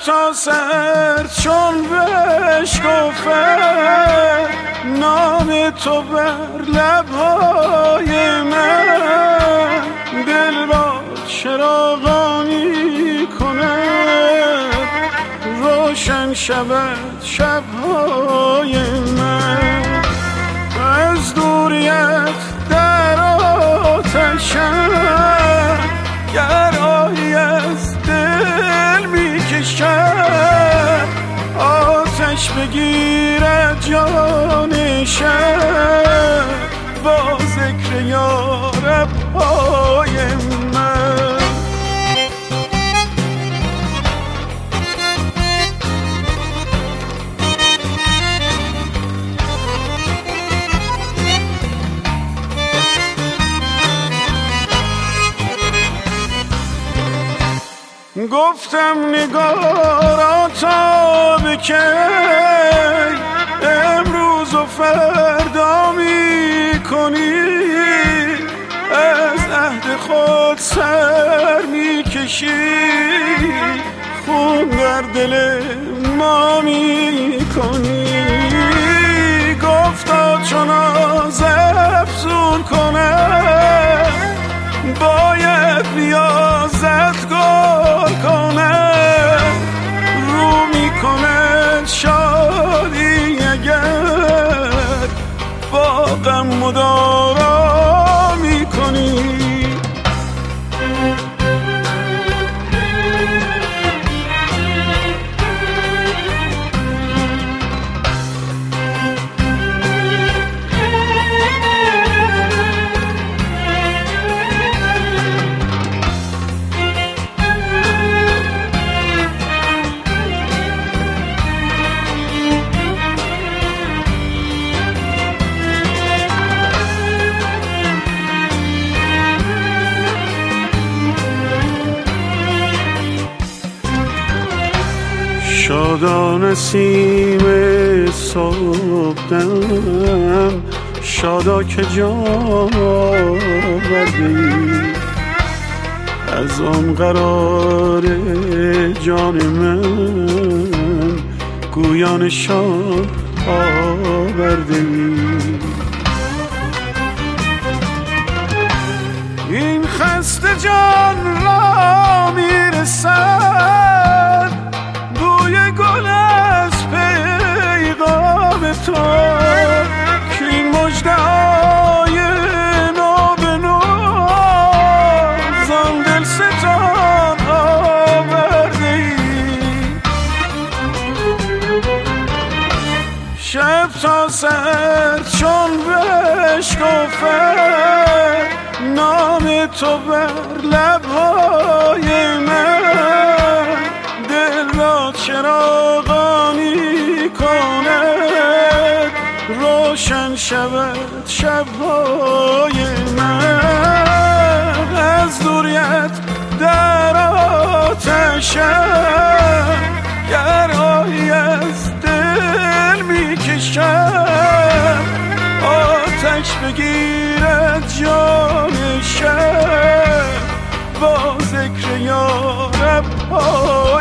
تا سر چون بشکفه نام تو بر لبهای من، دل را چراغانی کند روشن شود شبهای من. از دوریت در آتشم گرایی از دل میکشد، آتش بگیرد جان شب با ذکر یارب های من. گفتم نگارا تا به کی امروز و فردا می کنی، از عهد خود سر می کشی، خون در دل ما می کنی. گفتا چون آز افزون کنم باید ریاضت گل کنم، رو میکنه شادی اگر با غم مدارا میکنی. شادا نسیم صبحدم، شادا که جان آوردی، از آن قرار جان من گویا نشان آوردی. این خسته جان را میرسد بوی گل از پیغام تو، که این مژده های نو به نو زان دل ستان آورده ای. شب تا سر چون بشکفه نام تو بر لبهای من، دل را چراغانی کند روشن شود شبهای من. از دوریت در آتشم گرایی از دل میکشم، آتش بگیرد جان شب با ذکر یارب های